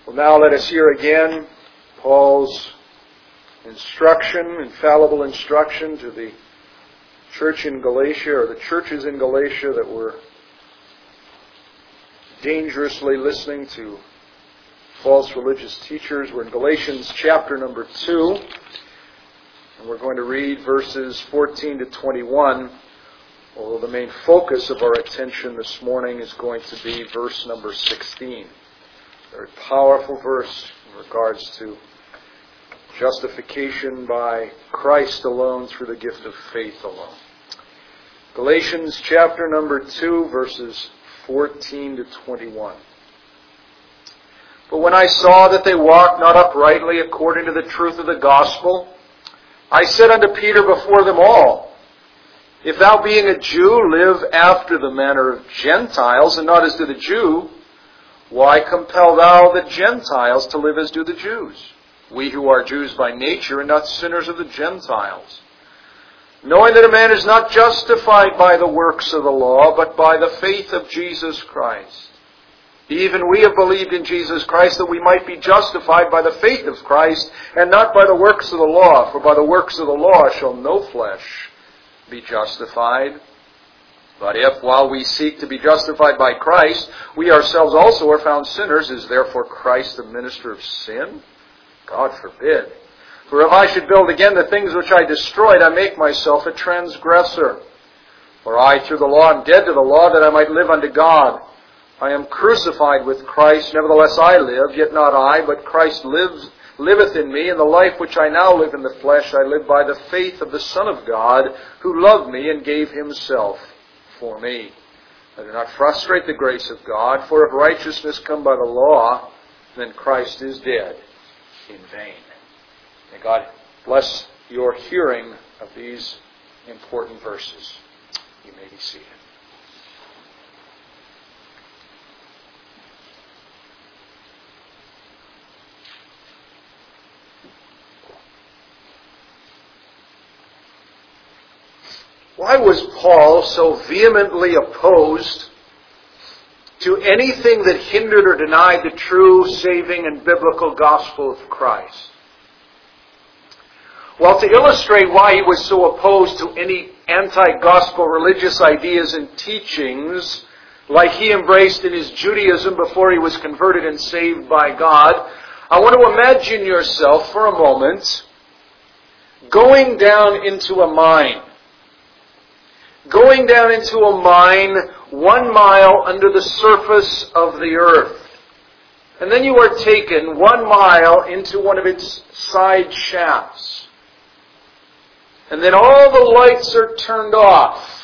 Well, now let us hear again Paul's infallible instruction to the church in Galatia, or the churches in Galatia that were dangerously listening to false religious teachers. We're in Galatians chapter number 2, and we're going to read verses 14 to 21, although the main focus of our attention this morning is going to be verse number 16. A very powerful verse in regards to justification by Christ alone through the gift of faith alone. Galatians chapter number 2, verses 14 to 21. But when I saw that they walked not uprightly according to the truth of the gospel, I said unto Peter before them all, If thou being a Jew live after the manner of Gentiles, and not as do the Jew, why compel thou the Gentiles to live as do the Jews? We who are Jews by nature, and not sinners of the Gentiles. Knowing that a man is not justified by the works of the law, but by the faith of Jesus Christ. Even we have believed in Jesus Christ, that we might be justified by the faith of Christ, and not by the works of the law. For by the works of the law shall no flesh be justified. But if, while we seek to be justified by Christ, we ourselves also are found sinners, is therefore Christ the minister of sin? God forbid. For if I should build again the things which I destroyed, I make myself a transgressor. For I through the law am dead to the law, that I might live unto God. I am crucified with Christ, nevertheless I live, yet not I, but Christ liveth in me, and the life which I now live in the flesh I live by the faith of the Son of God, who loved me and gave himself for me. I do not frustrate the grace of God, for if righteousness come by the law, then Christ is dead in vain. May God bless your hearing of these important verses. You may be seated. Why was Paul so vehemently opposed to anything that hindered or denied the true, saving, and biblical gospel of Christ? Well, to illustrate why he was so opposed to any anti-gospel religious ideas and teachings like he embraced in his Judaism before he was converted and saved by God, I want to imagine yourself for a moment going down into a mine. Going down into a mine 1 mile under the surface of the earth. And then you are taken 1 mile into one of its side shafts. And then all the lights are turned off.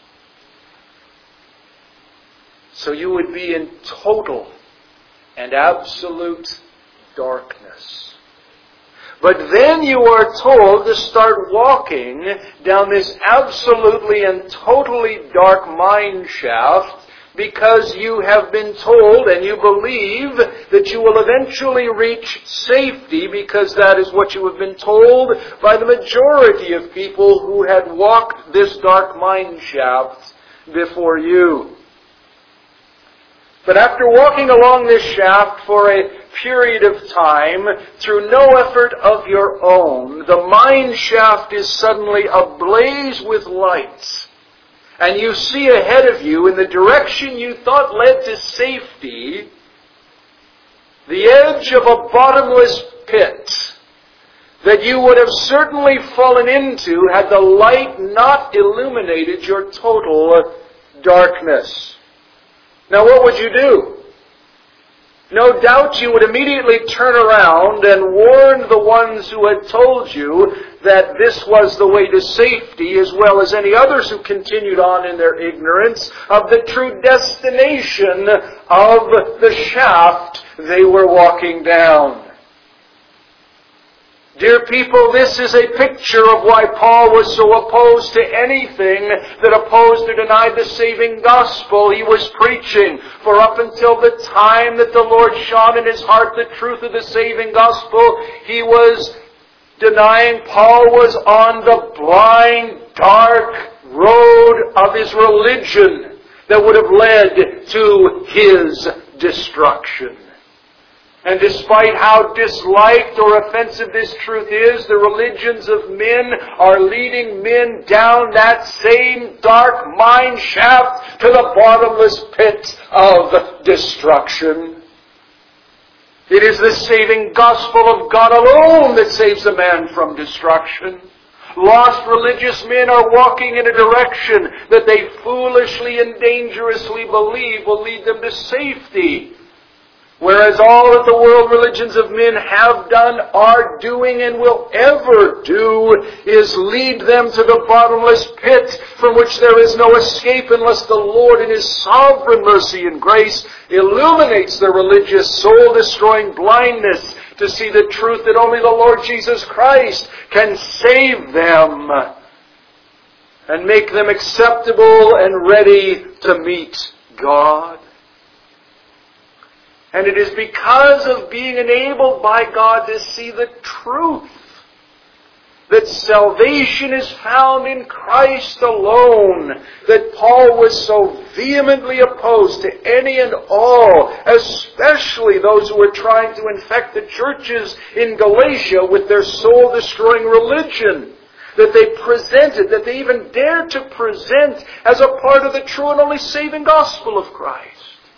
So you would be in total and absolute darkness. But then you are told to start walking down this absolutely and totally dark mine shaft, because you have been told and you believe that you will eventually reach safety, because that is what you have been told by the majority of people who had walked this dark mine shaft before you. But after walking along this shaft for a period of time, through no effort of your own, the mine shaft is suddenly ablaze with lights. And you see ahead of you, in the direction you thought led to safety, the edge of a bottomless pit that you would have certainly fallen into had the light not illuminated your total darkness. Now what would you do? No doubt you would immediately turn around and warn the ones who had told you that this was the way to safety, as well as any others who continued on in their ignorance of the true destination of the shaft they were walking down. Dear people, this is a picture of why Paul was so opposed to anything that opposed or denied the saving gospel he was preaching. For up until the time that the Lord shone in his heart the truth of the saving gospel, he was denying. Paul was on the blind, dark road of his religion that would have led to his destruction. And despite how disliked or offensive this truth is, the religions of men are leading men down that same dark mine shaft to the bottomless pit of destruction. It is the saving gospel of God alone that saves a man from destruction. Lost religious men are walking in a direction that they foolishly and dangerously believe will lead them to safety. Whereas all that the world religions of men have done, are doing, and will ever do is lead them to the bottomless pit from which there is no escape unless the Lord in His sovereign mercy and grace illuminates their religious soul-destroying blindness to see the truth that only the Lord Jesus Christ can save them and make them acceptable and ready to meet God. And it is because of being enabled by God to see the truth that salvation is found in Christ alone, that Paul was so vehemently opposed to any and all, especially those who were trying to infect the churches in Galatia with their soul-destroying religion, that they even dared to present as a part of the true and only saving gospel of Christ.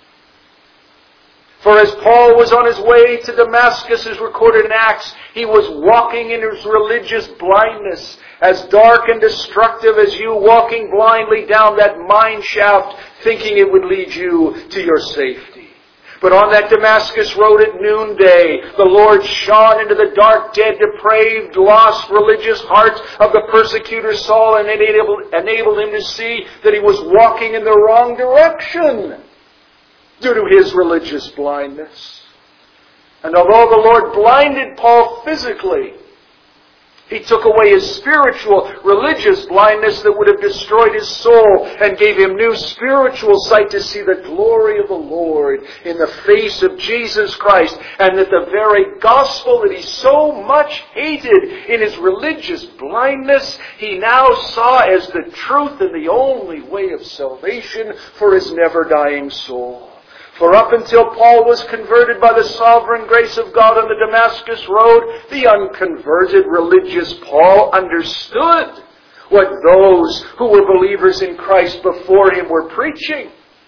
For as Paul was on his way to Damascus, as recorded in Acts, he was walking in his religious blindness, as dark and destructive as you walking blindly down that mine shaft, thinking it would lead you to your safety. But on that Damascus road at noonday, the Lord shone into the dark, dead, depraved, lost religious heart of the persecutor Saul and enabled him to see that he was walking in the wrong direction due to his religious blindness. And although the Lord blinded Paul physically, He took away his spiritual, religious blindness that would have destroyed his soul and gave him new spiritual sight to see the glory of the Lord in the face of Jesus Christ, and that the very gospel that he so much hated in his religious blindness, he now saw as the truth and the only way of salvation for his never-dying soul. For up until Paul was converted by the sovereign grace of God on the Damascus road, the unconverted religious Paul understood what those who were believers in Christ before him were preaching.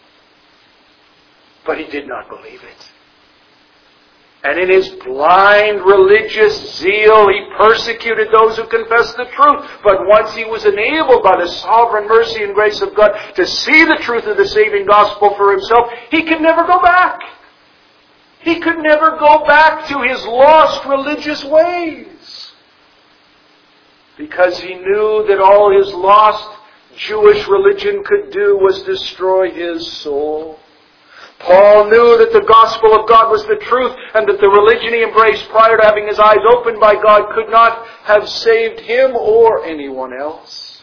But he did not believe it. And in his blind religious zeal, he persecuted those who confessed the truth. But once he was enabled by the sovereign mercy and grace of God to see the truth of the saving gospel for himself, he could never go back. He could never go back to his lost religious ways. Because he knew that all his lost Jewish religion could do was destroy his soul. Paul knew that the gospel of God was the truth, and that the religion he embraced prior to having his eyes opened by God could not have saved him or anyone else.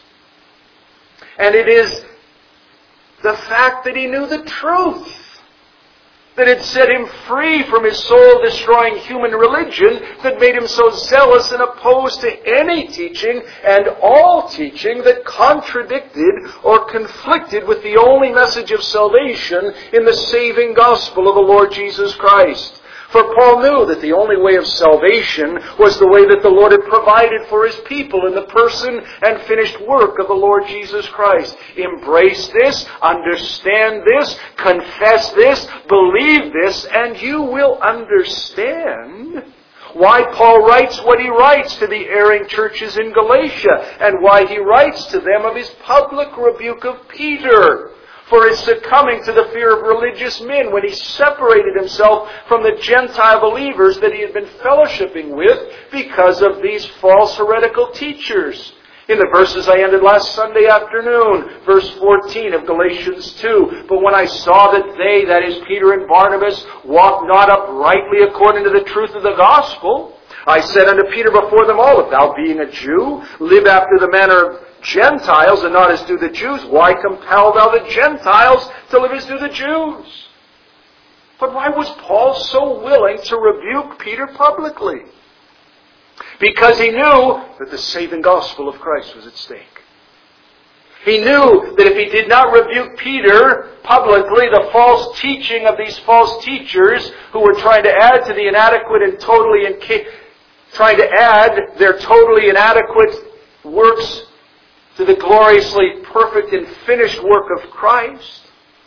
And it is the fact that he knew the truth that had set him free from his soul-destroying human religion that made him so zealous and opposed to any teaching and all teaching that contradicted or conflicted with the only message of salvation in the saving gospel of the Lord Jesus Christ. For Paul knew that the only way of salvation was the way that the Lord had provided for His people in the person and finished work of the Lord Jesus Christ. Embrace this, understand this, confess this, believe this, and you will understand why Paul writes what he writes to the erring churches in Galatia, and why he writes to them of his public rebuke of Peter for his succumbing to the fear of religious men when he separated himself from the Gentile believers that he had been fellowshipping with because of these false heretical teachers. In the verses I ended last Sunday afternoon, verse 14 of Galatians 2, "But when I saw that they," that is Peter and Barnabas, "walked not uprightly according to the truth of the gospel, I said unto Peter before them all, If thou, being a Jew, live after the manner of Gentiles, and not as do the Jews, why compel thou the Gentiles to live as do the Jews?" But why was Paul so willing to rebuke Peter publicly? Because he knew that the saving gospel of Christ was at stake. He knew that if he did not rebuke Peter publicly, the false teaching of these false teachers who were trying to add to the inadequate and trying to add their totally inadequate works to the gloriously perfect and finished work of Christ.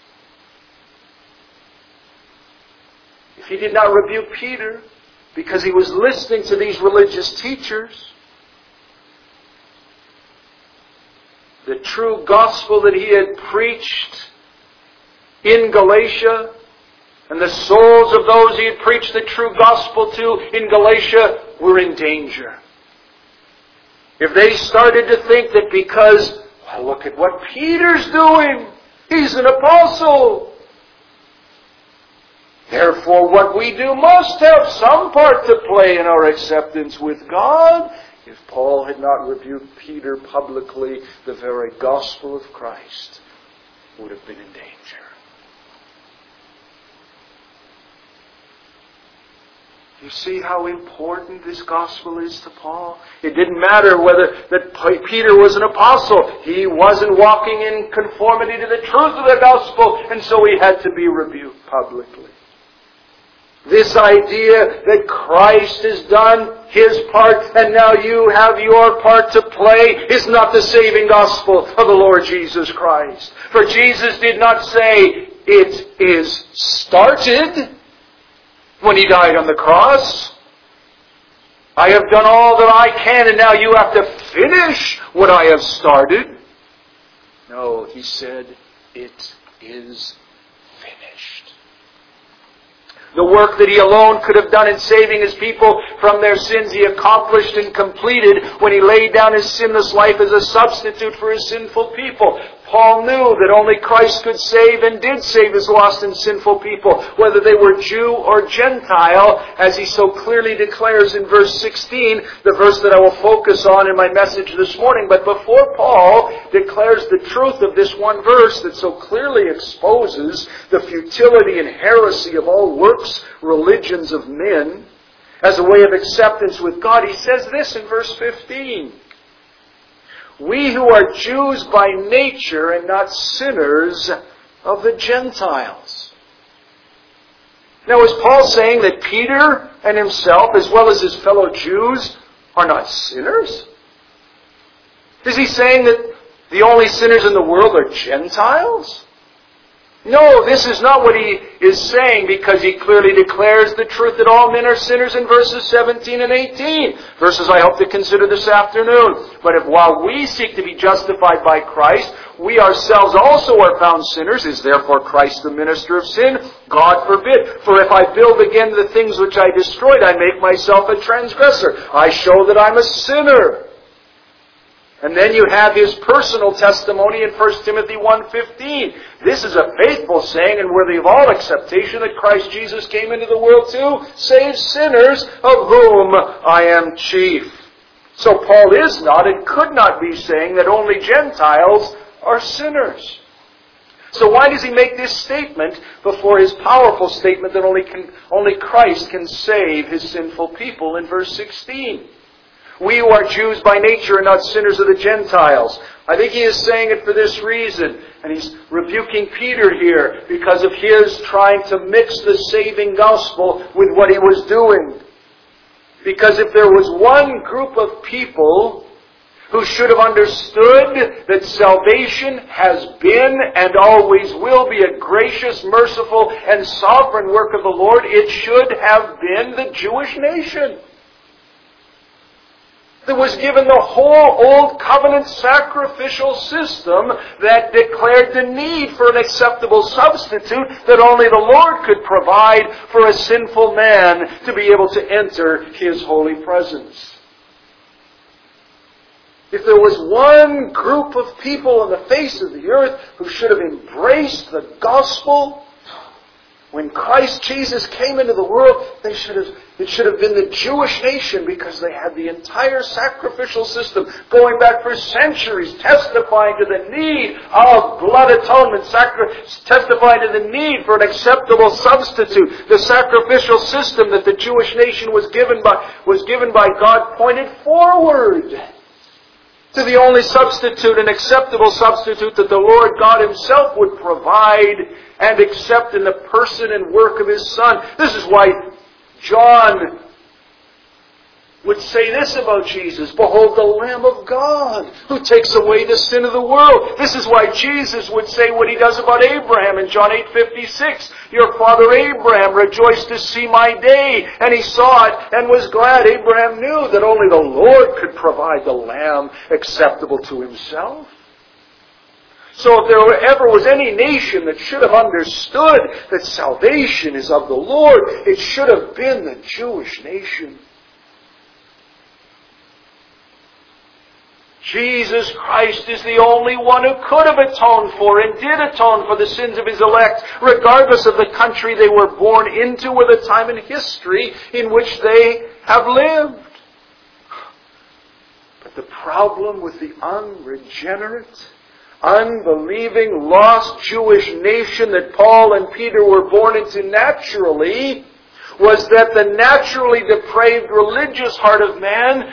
If he did not rebuke Peter because he was listening to these religious teachers, the true gospel that he had preached in Galatia, and the souls of those he had preached the true gospel to in Galatia were in danger. If they started to think that because, well, look at what Peter's doing, he's an apostle, therefore what we do must have some part to play in our acceptance with God. If Paul had not rebuked Peter publicly, the very gospel of Christ would have been in danger. You see how important this gospel is to Paul? It didn't matter whether that Peter was an apostle. He wasn't walking in conformity to the truth of the gospel, and so he had to be rebuked publicly. This idea that Christ has done His part and now you have your part to play is not the saving gospel of the Lord Jesus Christ. For Jesus did not say, "It is started," when He died on the cross. I have done all that I can and now you have to finish what I have started. No, He said, "It is finished." The work that He alone could have done in saving His people from their sins, He accomplished and completed when He laid down His sinless life as a substitute for His sinful people. Paul knew that only Christ could save and did save His lost and sinful people, whether they were Jew or Gentile, as he so clearly declares in verse 16, the verse that I will focus on in my message this morning. But before Paul declares the truth of this one verse that so clearly exposes the futility and heresy of all works, religions of men, as a way of acceptance with God, he says this in verse 15. We who are Jews by nature and not sinners of the Gentiles. Now, is Paul saying that Peter and himself, as well as his fellow Jews, are not sinners? Is he saying that the only sinners in the world are Gentiles? No, this is not what he is saying, because he clearly declares the truth that all men are sinners in verses 17 and 18. Verses I hope to consider this afternoon. But if while we seek to be justified by Christ, we ourselves also are found sinners, is therefore Christ the minister of sin? God forbid. For if I build again the things which I destroyed, I make myself a transgressor. I show that I'm a sinner. And then you have his personal testimony in 1 Timothy 1:15. This is a faithful saying and worthy of all acceptation that Christ Jesus came into the world to save sinners, of whom I am chief. So Paul is not and could not be saying that only Gentiles are sinners. So why does he make this statement before his powerful statement that only Christ can save His sinful people in verse 16? We who are Jews by nature are not sinners of the Gentiles. I think he is saying it for this reason. And he's rebuking Peter here because of his trying to mix the saving gospel with what he was doing. Because if there was one group of people who should have understood that salvation has been and always will be a gracious, merciful, and sovereign work of the Lord, it should have been the Jewish nation. That was given the whole Old Covenant sacrificial system that declared the need for an acceptable substitute that only the Lord could provide for a sinful man to be able to enter His holy presence. If there was one group of people on the face of the earth who should have embraced the gospel, when Christ Jesus came into the world, it should have been the Jewish nation, because they had the entire sacrificial system going back for centuries, testifying to the need of blood atonement, testifying to the need for an acceptable substitute. The sacrificial system that the Jewish nation was given by God pointed forward to the only substitute, an acceptable substitute that the Lord God Himself would provide and accept in the person and work of His Son. This is why John would say this about Jesus: "Behold the Lamb of God who takes away the sin of the world." This is why Jesus would say what He does about Abraham in John 8:56. "Your father Abraham rejoiced to see my day, and he saw it and was glad." Abraham knew that only the Lord could provide the Lamb acceptable to Himself. So if there ever was any nation that should have understood that salvation is of the Lord, it should have been the Jewish nation. Jesus Christ is the only one who could have atoned for and did atone for the sins of His elect, regardless of the country they were born into or the time in history in which they have lived. But the problem with the unregenerate, unbelieving, lost Jewish nation that Paul and Peter were born into naturally was that the naturally depraved religious heart of man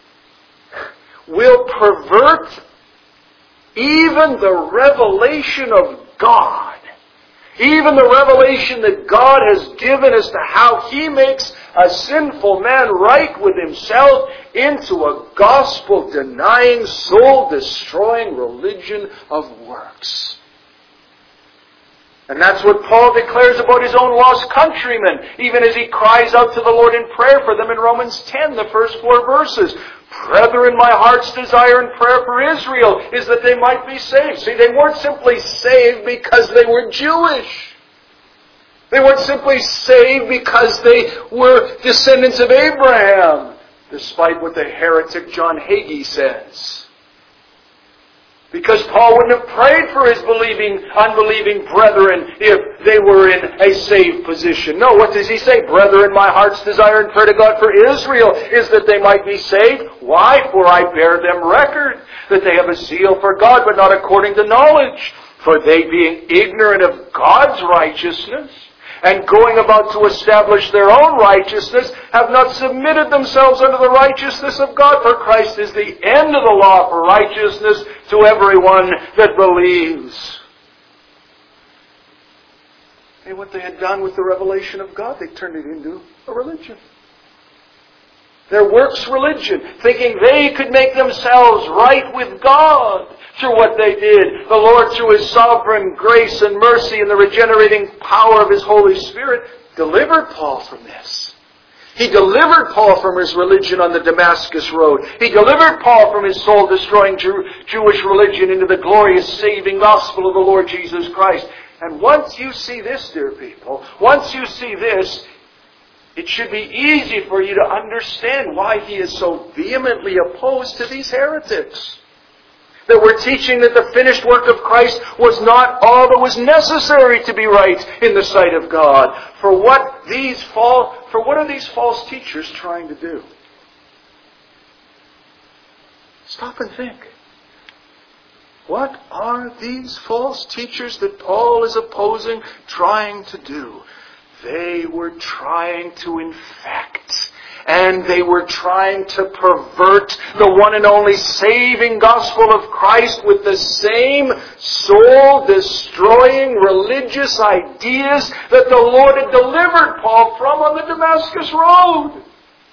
will pervert even the revelation of God. Even the revelation that God has given as to how He makes a sinful man right with Himself into a gospel-denying, soul-destroying religion of works. And that's what Paul declares about his own lost countrymen, even as he cries out to the Lord in prayer for them in Romans 10, the first 4 verses. "Brethren, my heart's desire and prayer for Israel is that they might be saved." See, they weren't simply saved because they were Jewish. They weren't simply saved because they were descendants of Abraham, despite what the heretic John Hagee says. Because Paul wouldn't have prayed for his unbelieving brethren if they were in a saved position. No, what does he say? "Brethren, my heart's desire and prayer to God for Israel is that they might be saved. Why? For I bear them record that they have a zeal for God, but not according to knowledge. For they, being ignorant of God's righteousness, and going about to establish their own righteousness, have not submitted themselves unto the righteousness of God. For Christ is the end of the law for righteousness to everyone that believes." And what they had done with the revelation of God, they turned it into a religion. Their works religion, thinking they could make themselves right with God through what they did. The Lord, through His sovereign grace and mercy and the regenerating power of His Holy Spirit, delivered Paul from this. He delivered Paul from his religion on the Damascus Road. He delivered Paul from his soul-destroying Jewish religion into the glorious saving gospel of the Lord Jesus Christ. And once you see this, dear people, once you see this, it should be easy for you to understand why he is so vehemently opposed to these heretics. That we're teaching that the finished work of Christ was not all that was necessary to be right in the sight of God. For what are these false teachers trying to do? Stop and think. What are these false teachers that Paul is opposing trying to do? They were trying to infect, and they were trying to pervert the one and only saving gospel of Christ with the same soul-destroying religious ideas that the Lord had delivered Paul from on the Damascus Road.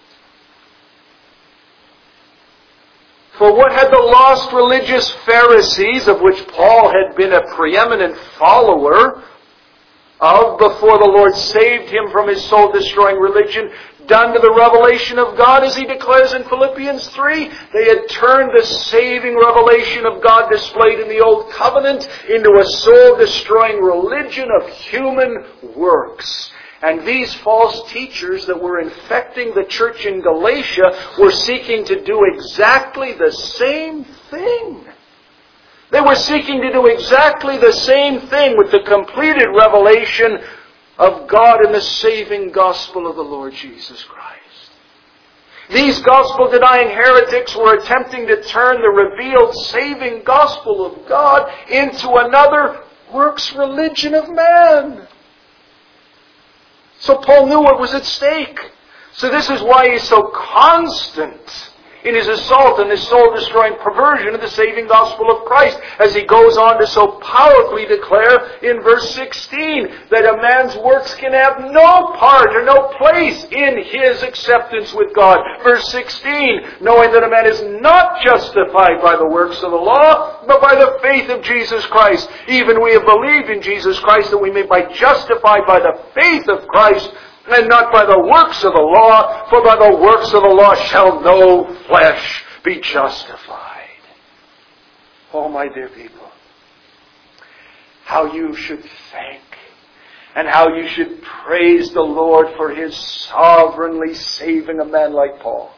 For what had the lost religious Pharisees, of which Paul had been a preeminent follower of before the Lord saved him from his soul-destroying religion, done to the revelation of God, as he declares in Philippians 3? They had turned the saving revelation of God displayed in the Old Covenant into a soul-destroying religion of human works. And these false teachers that were infecting the church in Galatia were seeking to do exactly the same thing. They were seeking to do exactly the same thing with the completed revelation of God in the saving gospel of the Lord Jesus Christ. These gospel-denying heretics were attempting to turn the revealed saving gospel of God into another works religion of man. So Paul knew what was at stake. So this is why he's so constant in his assault and his soul-destroying perversion of the saving gospel of Christ, as he goes on to so powerfully declare in verse 16 that a man's works can have no part or no place in his acceptance with God. Verse 16, knowing that a man is not justified by the works of the law, but by the faith of Jesus Christ. Even we have believed in Jesus Christ, that we may be justified by the faith of Christ, and not by the works of the law, for by the works of the law shall no flesh be justified. Oh, my dear people, how you should thank and how you should praise the Lord for His sovereignly saving a man like Paul.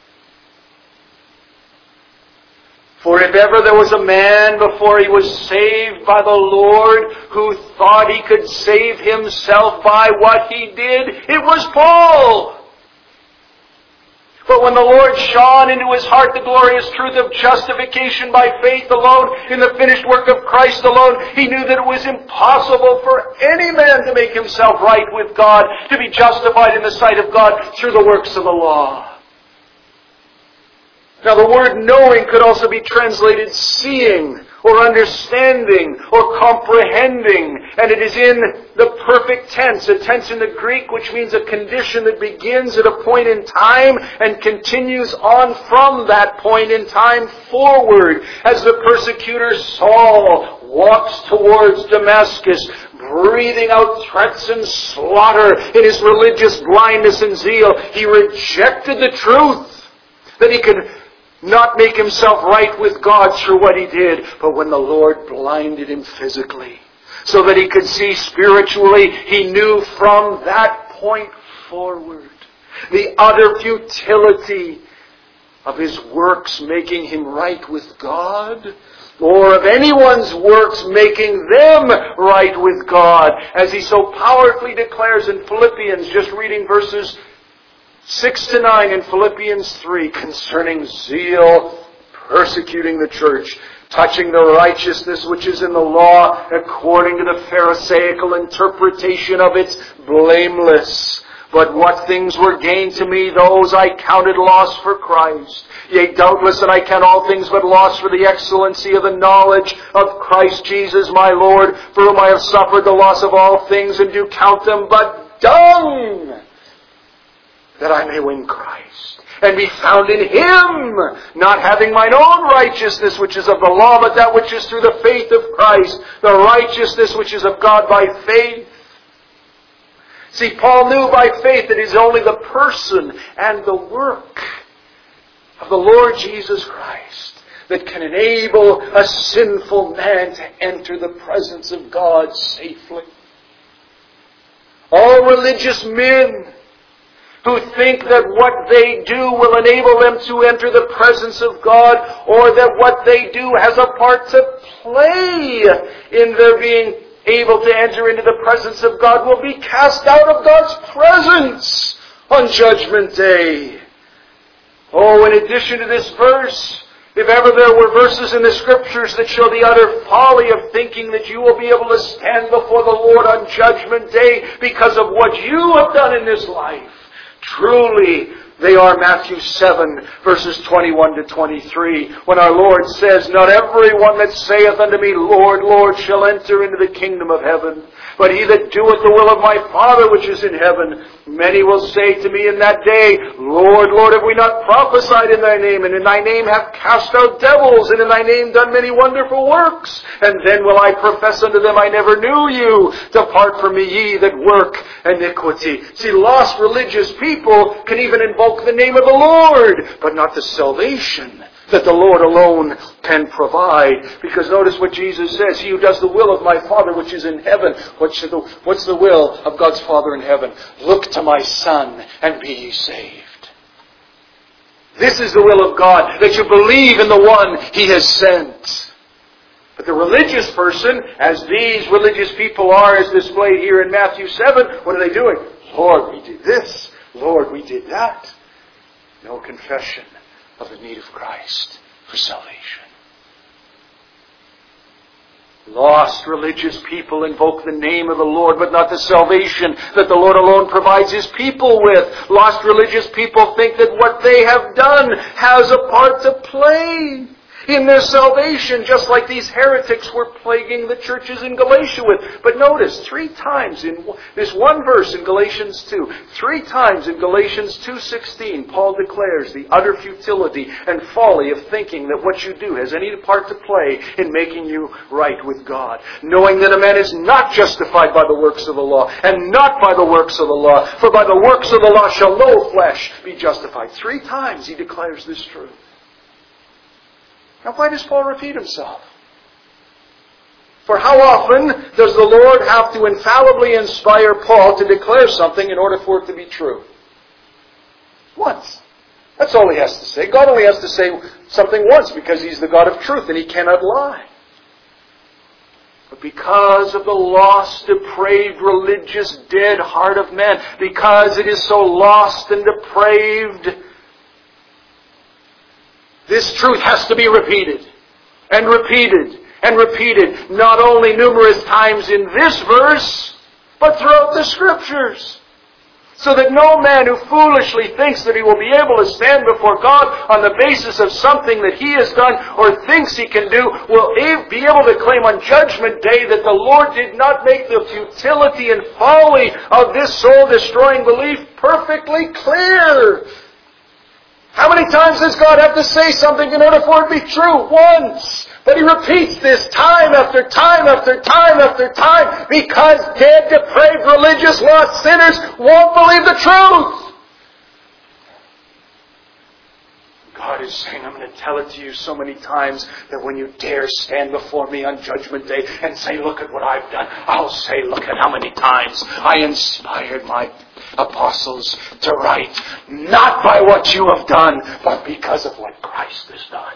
For if ever there was a man before he was saved by the Lord who thought he could save himself by what he did, it was Paul. But when the Lord shone into his heart the glorious truth of justification by faith alone, in the finished work of Christ alone, he knew that it was impossible for any man to make himself right with God, to be justified in the sight of God through the works of the law. Now, the word knowing could also be translated seeing, or understanding, or comprehending. And it is in the perfect tense, a tense in the Greek which means a condition that begins at a point in time and continues on from that point in time forward. As the persecutor Saul walks towards Damascus, breathing out threats and slaughter in his religious blindness and zeal, he rejected the truth that he could not make himself right with God through what he did. But when the Lord blinded him physically so that he could see spiritually, he knew from that point forward the utter futility of his works making him right with God, or of anyone's works making them right with God, as he so powerfully declares in Philippians, just reading verses 6 to 9 in Philippians 3, concerning zeal, persecuting the church, touching the righteousness which is in the law, according to the Pharisaical interpretation of it, blameless. But what things were gained to me, those I counted loss for Christ. Yea, doubtless, and I count all things but loss for the excellency of the knowledge of Christ Jesus my Lord, for whom I have suffered the loss of all things, and do count them but dung, that I may win Christ, and be found in Him, not having mine own righteousness which is of the law, but that which is through the faith of Christ, the righteousness which is of God by faith. See, Paul knew by faith that it is only the person and the work of the Lord Jesus Christ that can enable a sinful man to enter the presence of God safely. All religious men who think that what they do will enable them to enter the presence of God, or that what they do has a part to play in their being able to enter into the presence of God, will be cast out of God's presence on Judgment Day. Oh, in addition to this verse, if ever there were verses in the Scriptures that show the utter folly of thinking that you will be able to stand before the Lord on Judgment Day because of what you have done in this life, truly, they are Matthew 7, verses 21 to 23, when our Lord says, not every one that saith unto me, Lord, Lord, shall enter into the kingdom of heaven, but he that doeth the will of my Father which is in heaven. Many will say to me in that day, Lord, Lord, have we not prophesied in thy name, and in thy name have cast out devils, and in thy name done many wonderful works? And then will I profess unto them, I never knew you. Depart from me, ye that work iniquity. See, lost religious people can even invoke the name of the Lord, but not the salvation that the Lord alone can provide. Because notice what Jesus says, he who does the will of my Father which is in heaven. What's the will of God's Father in heaven? Look to my Son and be ye saved. This is the will of God, that you believe in the one He has sent. But the religious person, as these religious people are as displayed here in Matthew 7, what are they doing? Lord, we did this. Lord, we did that. No confession of the need of Christ for salvation. Lost religious people invoke the name of the Lord, but not the salvation that the Lord alone provides His people with. Lost religious people think that what they have done has a part to play in their salvation, just like these heretics were plaguing the churches in Galatia with. But notice, 3 times in this one verse in Galatians 2, 3 times in Galatians 2:16, Paul declares the utter futility and folly of thinking that what you do has any part to play in making you right with God. Knowing that a man is not justified by the works of the law, and not by the works of the law, for by the works of the law shall no flesh be justified. 3 times he declares this truth. Now, why does Paul repeat himself? For how often does the Lord have to infallibly inspire Paul to declare something in order for it to be true? Once. That's all he has to say. God only has to say something once because He's the God of truth and He cannot lie. But because of the lost, depraved, religious, dead heart of man, because it is so lost and depraved, this truth has to be repeated, and repeated, and repeated, not only numerous times in this verse, but throughout the Scriptures. So that no man who foolishly thinks that he will be able to stand before God on the basis of something that he has done or thinks he can do will be able to claim on Judgment Day that the Lord did not make the futility and folly of this soul-destroying belief perfectly clear. How many times does God have to say something in order for it to be true? Once. But He repeats this time after time after time after time because dead, depraved, religious, lost sinners won't believe the truth. God is saying, I'm going to tell it to you so many times that when you dare stand before me on Judgment Day and say, look at what I've done, I'll say, look at how many times I inspired my apostles to write, not by what you have done, but because of what Christ has done.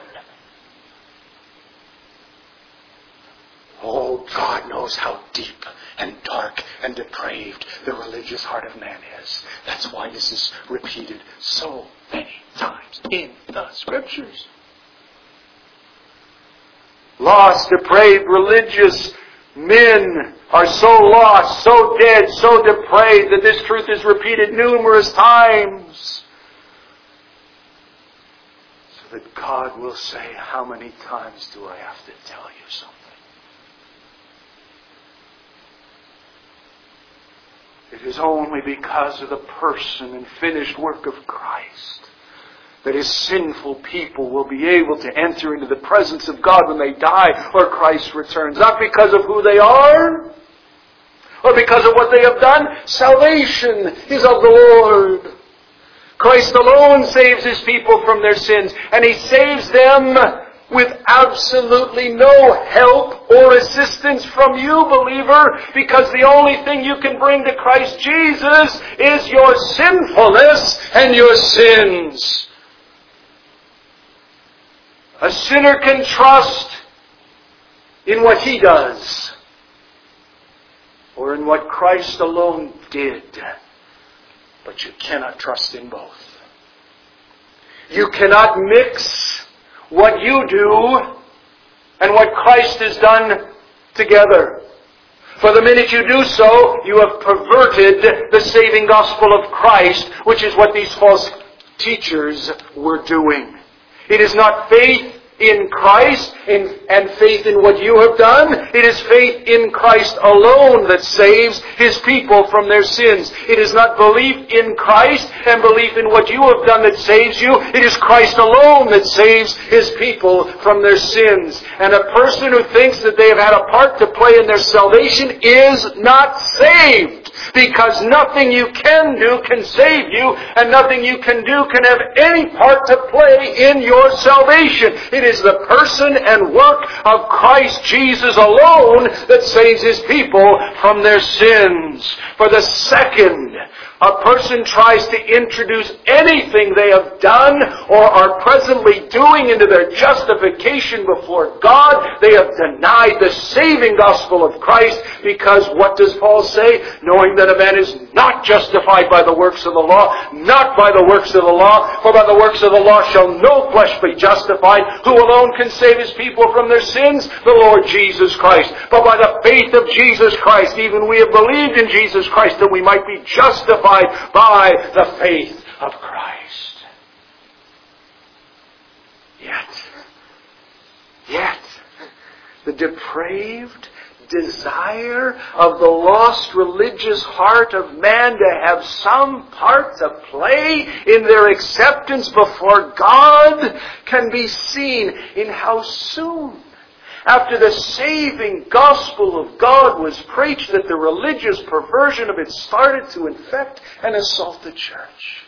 Oh, God knows how deep and dark and depraved the religious heart of man is. That's why this is repeated so many times in the Scriptures. Lost, depraved, religious men are so lost, so dead, so depraved that this truth is repeated numerous times. So that God will say, how many times do I have to tell you something? It is only because of the person and finished work of Christ that His sinful people will be able to enter into the presence of God when they die or Christ returns. Not because of who they are or because of what they have done. Salvation is of the Lord. Christ alone saves His people from their sins, and He saves them with absolutely no help or assistance from you, believer, because the only thing you can bring to Christ Jesus is your sinfulness and your sins. A sinner can trust in what He does or in what Christ alone did, but you cannot trust in both. You cannot mix what you do and what Christ has done together. For the minute you do so, you have perverted the saving gospel of Christ, which is what these false teachers were doing. It is not faith in Christ and faith in what you have done. It is faith in Christ alone that saves His people from their sins. It is not belief in Christ and belief in what you have done that saves you. It is Christ alone that saves His people from their sins. And a person who thinks that they have had a part to play in their salvation is not saved, because nothing you can do can save you, and nothing you can do can have any part to play in your salvation. It is the person and work of Christ Jesus alone that saves His people from their sins. For the second a person tries to introduce anything they have done or are presently doing into their justification before God, they have denied the saving gospel of Christ, because what does Paul say? Knowing that a man is not justified by the works of the law, not by the works of the law, for by the works of the law shall no flesh be justified. Who alone can save his people from their sins? The Lord Jesus Christ. But by the faith of Jesus Christ, even we have believed in Jesus Christ, that we might be justified by the faith of Christ. Yet, the depraved desire of the lost religious heart of man to have some part to play in their acceptance before God can be seen in how soon, after the saving gospel of God was preached, that the religious perversion of it started to infect and assault the church.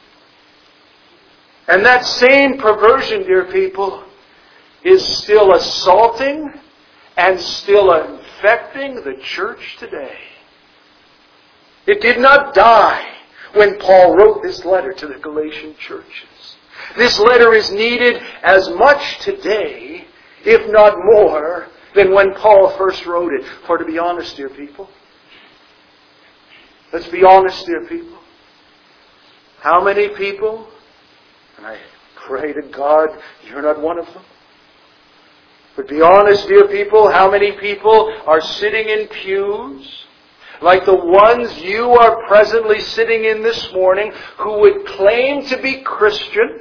And that same perversion, dear people, is still assaulting and still infecting the church today. It did not die when Paul wrote this letter to the Galatian churches. This letter is needed as much today, if not more, than when Paul first wrote it. For to be honest, dear people, let's be honest, dear people, how many people, and I pray to God you're not one of them, but be honest, dear people, how many people are sitting in pews like the ones you are presently sitting in this morning, who would claim to be Christian,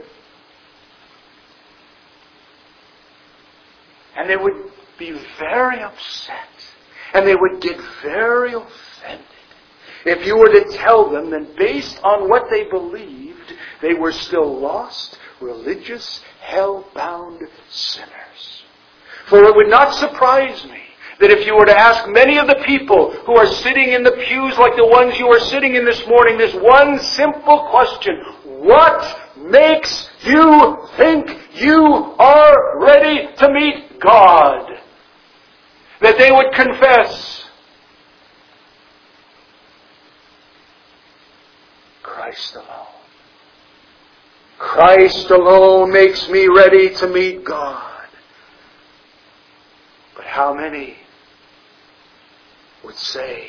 and they would be very upset, and they would get very offended if you were to tell them that based on what they believed, they were still lost, religious, hell-bound sinners. For it would not surprise me that if you were to ask many of the people who are sitting in the pews like the ones you are sitting in this morning, this one simple question: what makes you think you are ready to meet God? That they would confess, Christ alone. Christ alone makes me ready to meet God. But how many would say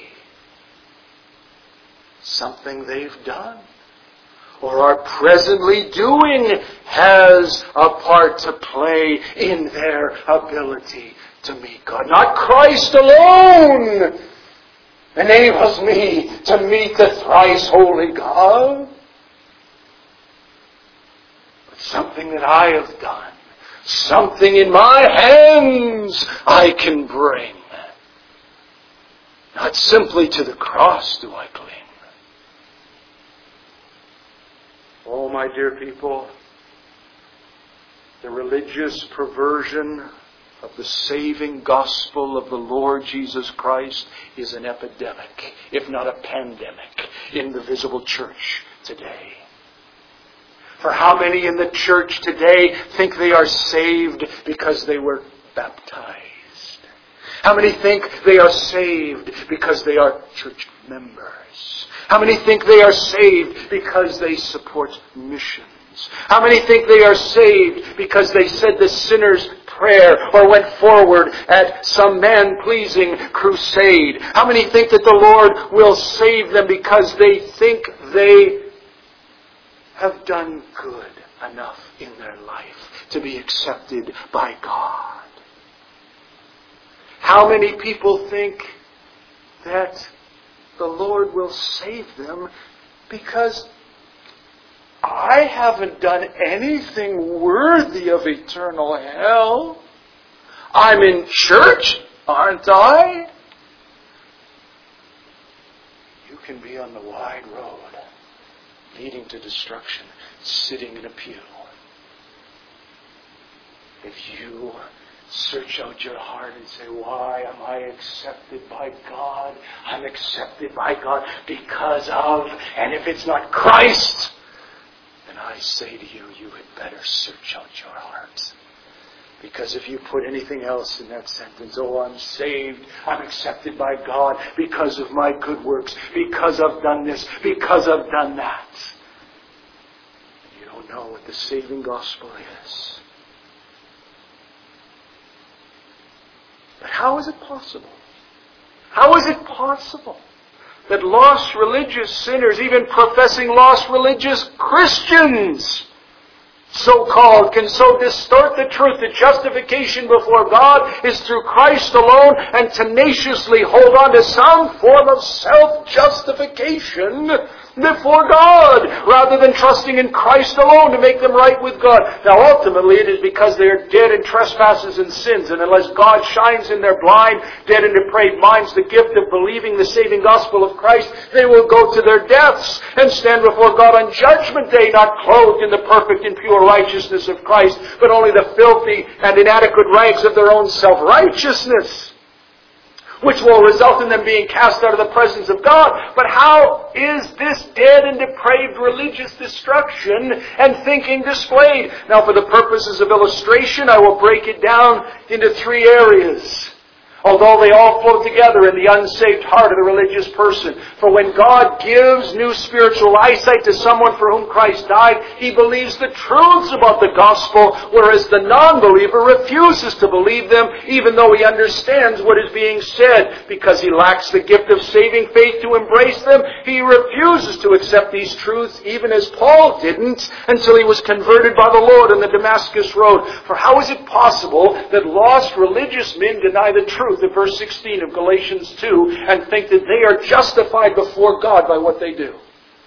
something they've done or are presently doing has a part to play in their ability to meet God? Not Christ alone enables me to meet the thrice holy God, but something that I have done, something in my hands I can bring. Not simply to the cross do I cling. Oh, my dear people, the religious perversion of the saving gospel of the Lord Jesus Christ is an epidemic, if not a pandemic, in the visible church today. For how many in the church today think they are saved because they were baptized? How many think they are saved because they are church members? How many think they are saved because they support missions? How many think they are saved because they said the sinner's prayer or went forward at some man-pleasing crusade? How many think that the Lord will save them because they think they have done good enough in their life to be accepted by God? How many people think that the Lord will save them because I haven't done anything worthy of eternal hell? I'm in church, aren't I? You can be on the wide road leading to destruction, sitting in a pew. If you search out your heart and say, why am I accepted by God? I'm accepted by God because of, and if it's not Christ, then I say to you, you had better search out your heart. Because if you put anything else in that sentence, oh, I'm saved, I'm accepted by God because of my good works, because I've done this, because I've done that. You don't know what the saving gospel is. But how is it possible? How is it possible that lost religious sinners, even professing lost religious Christians, so-called, can so distort the truth that justification before God is through Christ alone, and tenaciously hold on to some form of self-justification before God, rather than trusting in Christ alone to make them right with God? Now ultimately it is because they are dead in trespasses and sins, and unless God shines in their blind, dead and depraved minds the gift of believing the saving gospel of Christ, they will go to their deaths and stand before God on judgment day, not clothed in the perfect and pure righteousness of Christ, but only the filthy and inadequate rags of their own self-righteousness, which will result in them being cast out of the presence of God. But how is this dead and depraved religious destruction and thinking displayed? Now, for the purposes of illustration, I will break it down into 3 areas, although they all flow together in the unsaved heart of the religious person. For when God gives new spiritual eyesight to someone for whom Christ died, he believes the truths about the gospel, whereas the non-believer refuses to believe them, even though he understands what is being said. Because he lacks the gift of saving faith to embrace them, he refuses to accept these truths, even as Paul didn't, until he was converted by the Lord on the Damascus road. For how is it possible that lost religious men deny the truth of verse 16 of Galatians 2 and think that they are justified before God by what they do?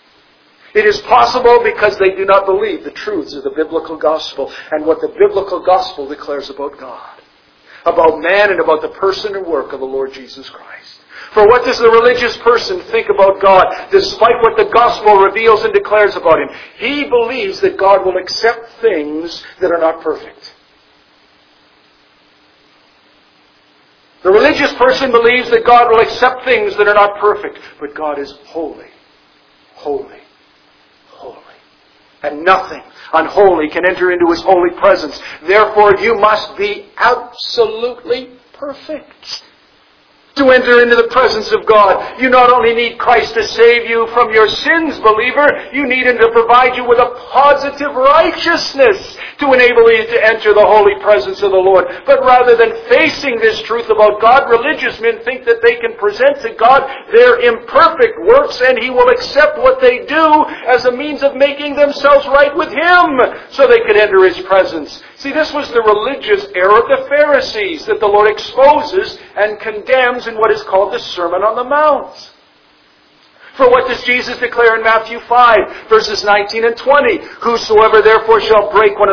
It is possible because they do not believe the truths of the biblical gospel and what the biblical gospel declares about God, about man, and about the person and work of the Lord Jesus Christ. For what does the religious person think about God, despite what the gospel reveals and declares about him? He believes that God will accept things that are not perfect. The religious person believes that God will accept things that are not perfect. But God is holy, holy, holy. And nothing unholy can enter into His holy presence. Therefore, you must be absolutely perfect to enter into the presence of God. You not only need Christ to save you from your sins, believer, you need Him to provide you with a positive righteousness to enable you to enter the holy presence of the Lord. But rather than facing this truth about God, religious men think that they can present to God their imperfect works and He will accept what they do as a means of making themselves right with Him so they could enter His presence. See, this was the religious error of the Pharisees that the Lord exposes and condemns in what is called the Sermon on the Mount. For what does Jesus declare in Matthew 5, verses 19 and 20? Whosoever therefore shall break one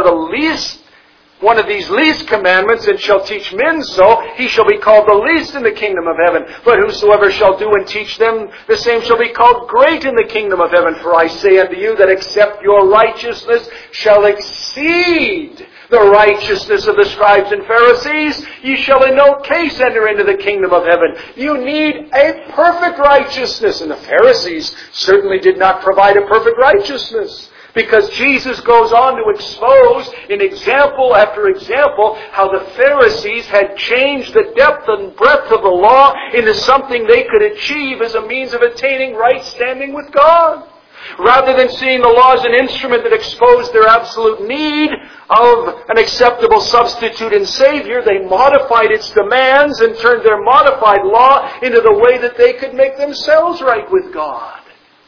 of these least commandments, and shall teach men so, he shall be called the least in the kingdom of heaven. But whosoever shall do and teach them, the same shall be called great in the kingdom of heaven. For I say unto you that except your righteousness shall exceed the righteousness of the scribes and Pharisees, ye shall in no case enter into the kingdom of heaven. You need a perfect righteousness. And the Pharisees certainly did not provide a perfect righteousness. Because Jesus goes on to expose in example after example how the Pharisees had changed the depth and breadth of the law into something they could achieve as a means of attaining right standing with God. Rather than seeing the law as an instrument that exposed their absolute need of an acceptable substitute and Savior, they modified its demands and turned their modified law into the way that they could make themselves right with God.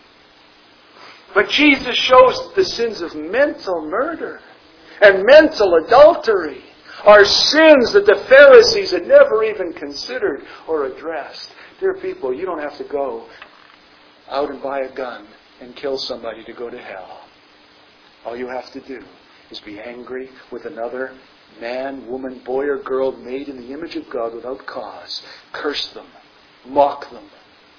But Jesus shows that the sins of mental murder and mental adultery are sins that the Pharisees had never even considered or addressed. Dear people, you don't have to go out and buy a gun and kill somebody to go to hell. All you have to do is be angry with another man, woman, boy, or girl made in the image of God without cause. Curse them. Mock them.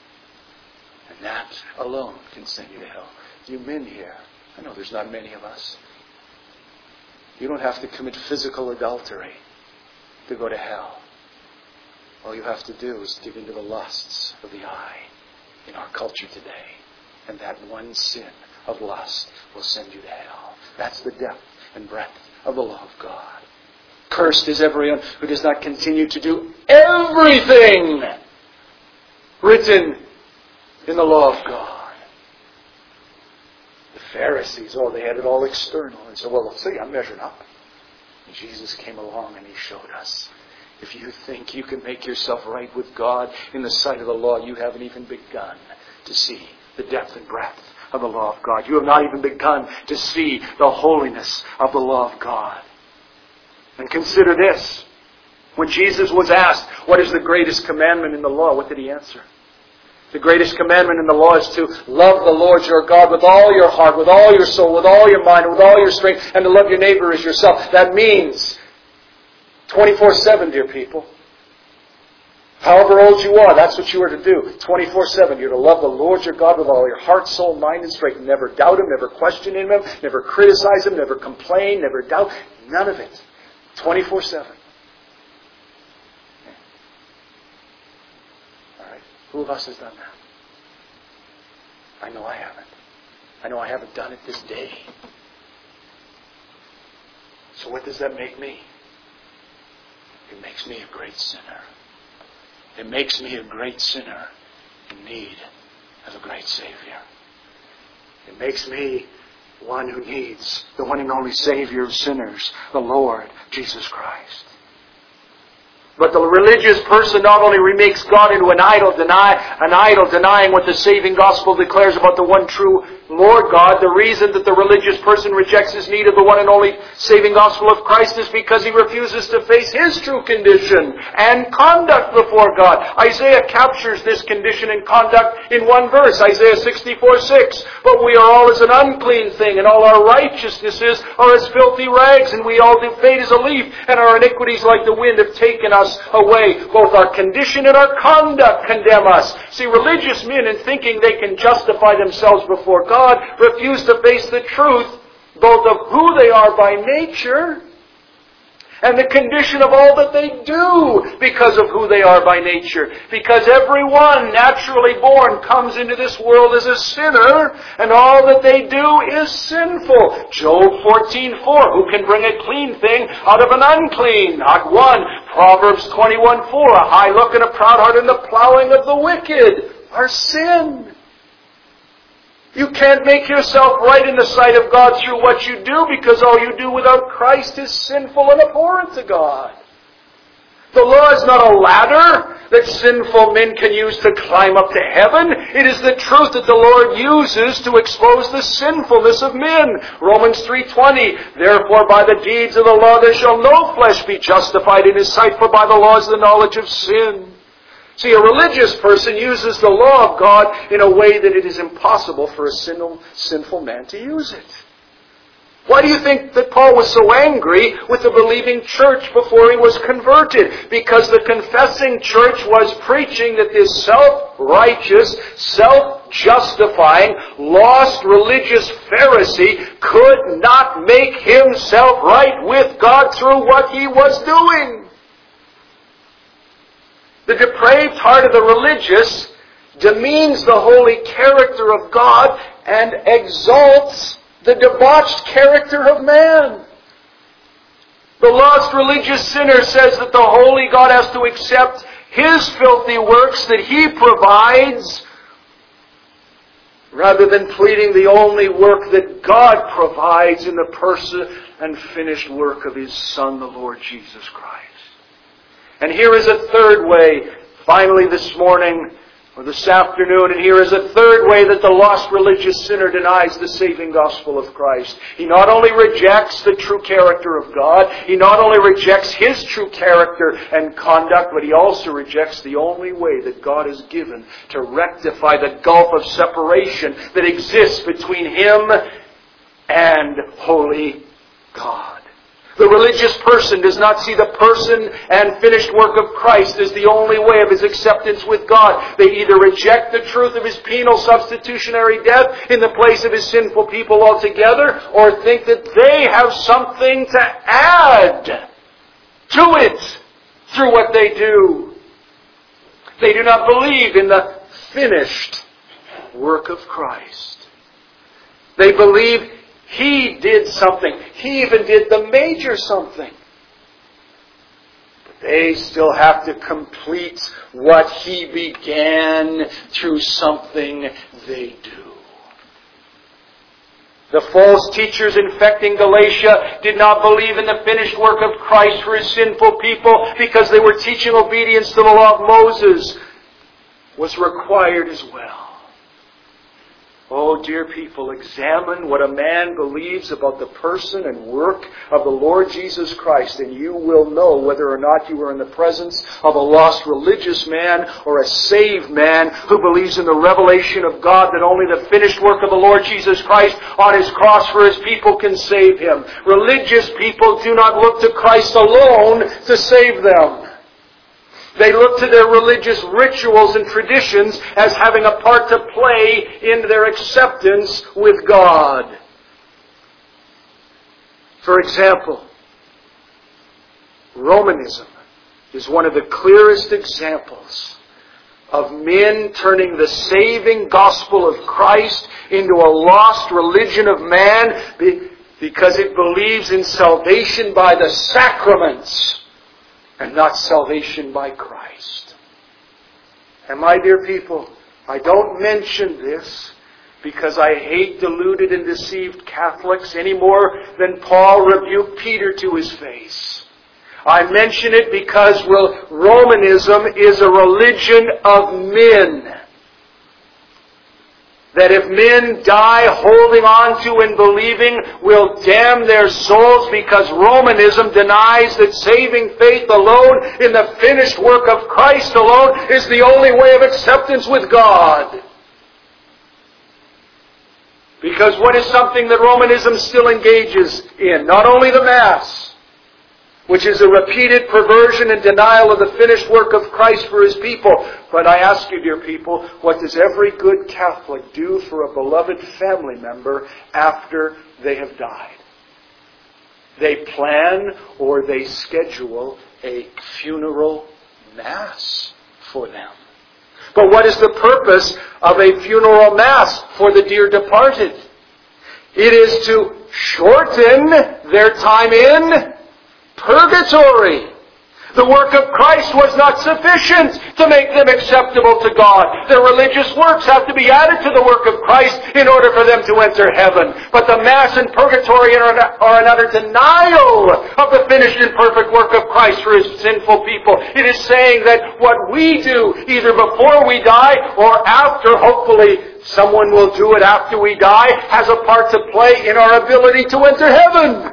And that alone can send you to hell. You men here, I know there's not many of us. You don't have to commit physical adultery to go to hell. All you have to do is give in to the lusts of the eye in our culture today. And that one sin of lust will send you to hell. That's the depth and breadth of the law of God. Cursed is everyone who does not continue to do everything written in the law of God. The Pharisees, they had it all external. And so, well, see, I'm measuring up. And Jesus came along and He showed us. If you think you can make yourself right with God in the sight of the law, you haven't even begun to see the depth and breadth of the law of God. You have not even begun to see the holiness of the law of God. And consider this. When Jesus was asked, what is the greatest commandment in the law? What did He answer? The greatest commandment in the law is to love the Lord your God with all your heart, with all your soul, with all your mind, with all your strength, and to love your neighbor as yourself. That means 24/7, dear people. However old you are, that's what you are to do. 24/7. You're to love the Lord your God with all your heart, soul, mind, and strength. Never doubt Him, never question Him, never criticize Him, never complain, never doubt. None of it. 24/7. All right. Who of us has done that? I know I haven't. I know I haven't done it this day. So what does that make me? It makes me a great sinner. It makes me a great sinner in need of a great Savior. It makes me one who needs the one and only Savior of sinners, the Lord Jesus Christ. But the religious person not only remakes God into an idol, denying what the saving gospel declares about the one true Lord God. The reason that the religious person rejects his need of the one and only saving gospel of Christ is because he refuses to face his true condition and conduct before God. Isaiah captures this condition and conduct in one verse, Isaiah 64:6. But we are all as an unclean thing, and all our righteousnesses are as filthy rags, and we all do fade as a leaf, and our iniquities like the wind have taken us away. Both our condition and our conduct condemn us. See, religious men, in thinking they can justify themselves before God, refuse to face the truth both of who they are by nature and the condition of all that they do because of who they are by nature. Because everyone naturally born comes into this world as a sinner, and all that they do is sinful. Job 14:4, who can bring a clean thing out of an unclean? Not one. Proverbs 21:4, a high look and a proud heart and the plowing of the wicked are sin. You can't make yourself right in the sight of God through what you do, because all you do without Christ is sinful and abhorrent to God. The law is not a ladder that sinful men can use to climb up to heaven. It is the truth that the Lord uses to expose the sinfulness of men. Romans 3:20, therefore by the deeds of the law there shall no flesh be justified in his sight, for by the law is the knowledge of sin. See, a religious person uses the law of God in a way that it is impossible for a sinful man to use it. Why do you think that Paul was so angry with the believing church before he was converted? Because the confessing church was preaching that this self-righteous, self-justifying, lost religious Pharisee could not make himself right with God through what he was doing. The depraved heart of the religious demeans the holy character of God and exalts the debauched character of man. The lost religious sinner says that the holy God has to accept his filthy works that he provides, rather than pleading the only work that God provides in the person and finished work of His Son, the Lord Jesus Christ. And here is a third way, finally this morning, or this afternoon, and here is a third way that the lost religious sinner denies the saving gospel of Christ. He not only rejects the true character of God, he not only rejects His true character and conduct, but he also rejects the only way that God has given to rectify the gulf of separation that exists between him and holy God. The religious person does not see the person and finished work of Christ as the only way of his acceptance with God. They either reject the truth of His penal substitutionary death in the place of His sinful people altogether, or think that they have something to add to it through what they do. They do not believe in the finished work of Christ. They believe He did something. He even did the major something. They still have to complete what He began through something they do. The false teachers infecting Galatia did not believe in the finished work of Christ for His sinful people because they were teaching obedience to the law of Moses was required as well. Oh, dear people, examine what a man believes about the person and work of the Lord Jesus Christ, and you will know whether or not you are in the presence of a lost religious man or a saved man who believes in the revelation of God that only the finished work of the Lord Jesus Christ on His cross for His people can save him. Religious people do not look to Christ alone to save them. They look to their religious rituals and traditions as having a part to play in their acceptance with God. For example, Romanism is one of the clearest examples of men turning the saving gospel of Christ into a lost religion of man because it believes in salvation by the sacraments and not salvation by Christ. And my dear people, I don't mention this because I hate deluded and deceived Catholics any more than Paul rebuked Peter to his face. I mention it because Romanism is a religion of men. That if men die holding on to and believing will damn their souls because Romanism denies that saving faith alone in the finished work of Christ alone is the only way of acceptance with God. Because what is something that Romanism still engages in? Not only the Mass, which is a repeated perversion and denial of the finished work of Christ for His people. But I ask you, dear people, what does every good Catholic do for a beloved family member after they have died? They plan or they schedule a funeral Mass for them. But what is the purpose of a funeral Mass for the dear departed? It is to shorten their time in purgatory. The work of Christ was not sufficient to make them acceptable to God. Their religious works have to be added to the work of Christ in order for them to enter heaven. But the Mass and purgatory are an utter denial of the finished and perfect work of Christ for His sinful people. It is saying that what we do, either before we die or after, hopefully someone will do it after we die, has a part to play in our ability to enter heaven.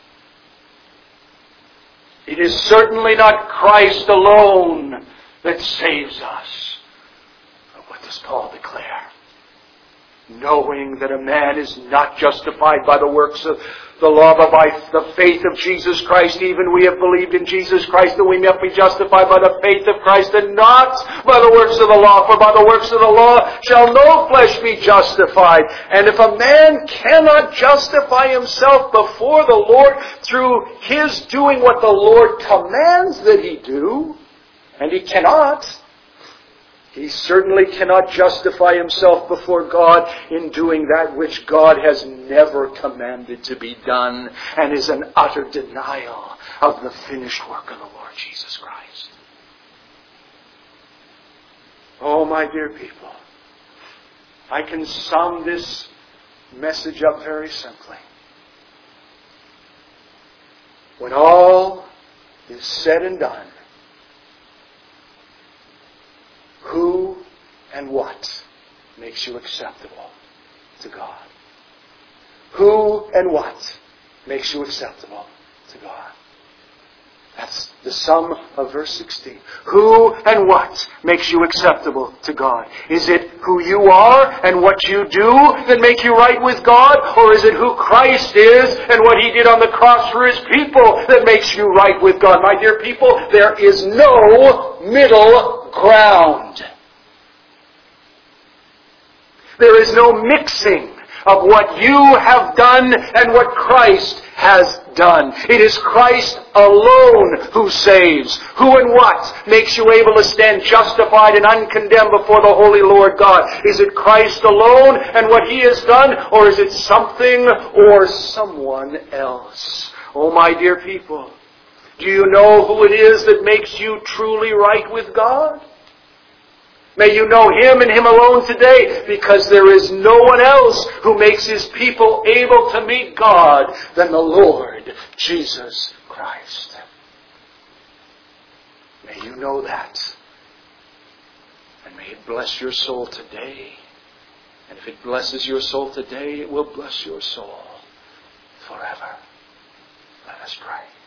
It is certainly not Christ alone that saves us. But what does Paul declare? Knowing that a man is not justified by the works of the law, but by the faith of Jesus Christ. Even we have believed in Jesus Christ, that we may be justified by the faith of Christ and not by the works of the law. For by the works of the law shall no flesh be justified. And if a man cannot justify himself before the Lord through his doing what the Lord commands that he do, and he cannot, he certainly cannot justify himself before God in doing that which God has never commanded to be done, and is an utter denial of the finished work of the Lord Jesus Christ. Oh, my dear people, I can sum this message up very simply. When all is said and done, who and what makes you acceptable to God? Who and what makes you acceptable to God? That's the sum of verse 16. Who and what makes you acceptable to God? Is it who you are and what you do that make you right with God? Or is it who Christ is and what He did on the cross for His people that makes you right with God? My dear people, there is no middle ground. There is no mixing of what you have done and what Christ has done. It is Christ alone who saves. Who and what makes you able to stand justified and uncondemned before the holy Lord God? Is it Christ alone and what He has done, or is it something or someone else? Oh, my dear people, Do you know who it is that makes you truly right with God? May you know Him and Him alone today, because there is no one else who makes His people able to meet God than the Lord Jesus Christ. May you know that. And may it bless your soul today. And if it blesses your soul today, it will bless your soul forever. Let us pray.